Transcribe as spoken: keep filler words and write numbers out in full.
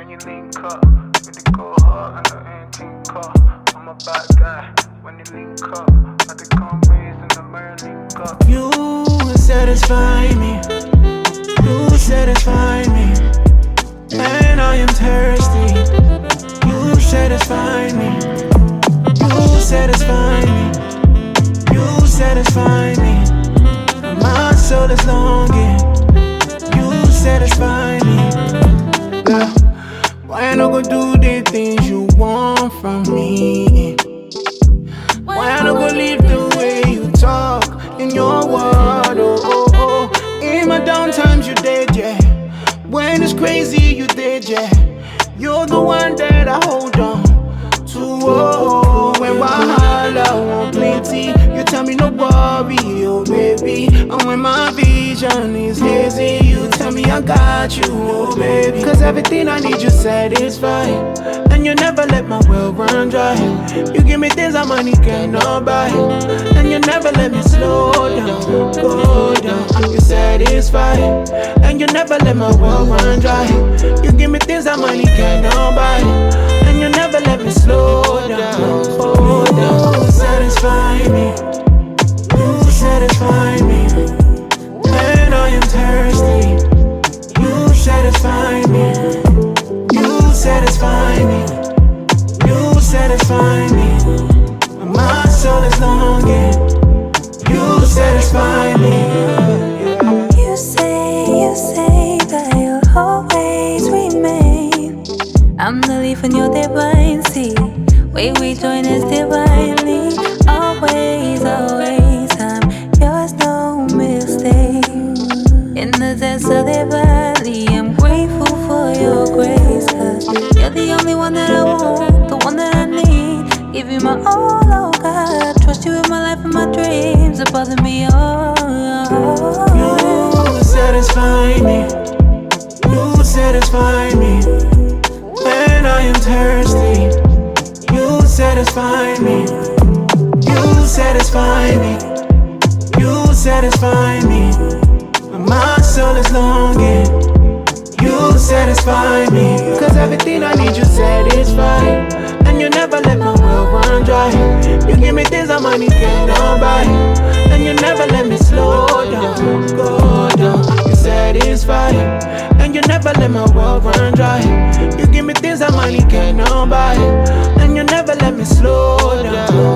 when you link up. Really go hard and I ain't think up. I'm a bad guy when you link up. I think I'm raised in the mirror link up. You satisfy me. You satisfy me. And I am thirsty. You satisfy me. You satisfy me. You satisfy me. My soul is longing. You satisfy me. Yeah. Why I no go do the things you want from me? Why I no go live the way you talk in your world? Oh, oh, oh. In my down times you did, yeah. When it's crazy you did, yeah. You're the one that I hold on to, oh. When wahala want plenty, you tell me no worry, oh baby. And when my vision is hazy, you tell me I got you, oh baby. Cause everything I need you satisfy, and you never let my well run dry. You give me things that money cannot buy, and you never let me slow down, go down. You satisfy, and you never let my well run dry. You give me things that money cannot buy, and you never let me slow down, slow down. You satisfy me, you satisfy me, and I am thirsty. You satisfy me, you satisfy me, you satisfy me. My soul is longing. You satisfy me. You say, you say that you'll always remain. I'm the leaf and you're the vine. See, where we join us divinely. Always, always, I'm yours, no mistake. In the depths of the valley, I'm grateful for your grace. Cause you're the only one that I want, the one that I need. Give you my all, oh God. Trust you with my life and my dreams. It bother me all. You satisfy me. You satisfy me. When I am thirsty. You satisfy me. You satisfy me. You satisfy me. My soul is longing. You satisfy me. Cause everything I need you satisfy, and you never let my well run dry. You give me things that money cannot buy, and you never let me slow down, go down. You satisfy, and you never let my well run dry. You give me things that money cannot buy, and you never let me slow down.